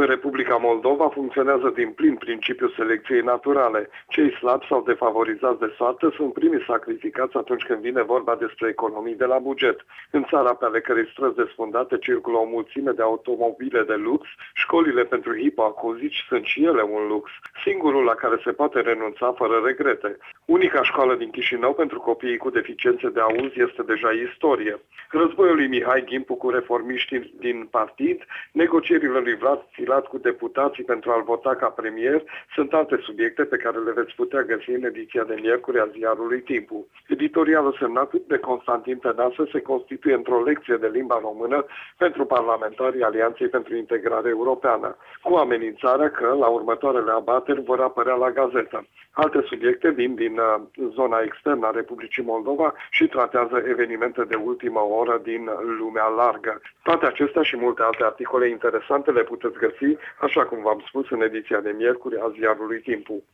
În Republica Moldova funcționează din plin principiul selecției naturale. Cei slabi sau defavorizați de soartă sunt primii sacrificați atunci când vine vorba despre economii de la buget. În țara pe ale cărei străzi desfundate circulă o mulțime de automobile de lux, școlile pentru hipoacuzici sunt și ele un lux, singurul la care se poate renunța fără regrete. Unica școală din Chișinău pentru copiii cu deficiențe de auz este deja istorie. Războiul lui Mihai Gimpu cu reformiștii din partid, negocierile lui Vlad Filat cu deputații pentru a-l vota ca premier sunt alte subiecte pe care le veți putea găsi în ediția de miercuri a ziarului Timpul. Editorialul semnat de Constantin Tănase se constituie într-o lecție de limba română pentru parlamentarii Alianței pentru Integrare Europeană, cu amenințarea că la următoarele abateri vor apărea la gazetă. Alte subiecte vin din zona externă a Republicii Moldova și tratează evenimente de ultimă oră din lumea largă. Toate acestea și multe alte articole interesante le puteți găsi, așa cum v-am spus, în ediția de miercuri a ziarului Timpul.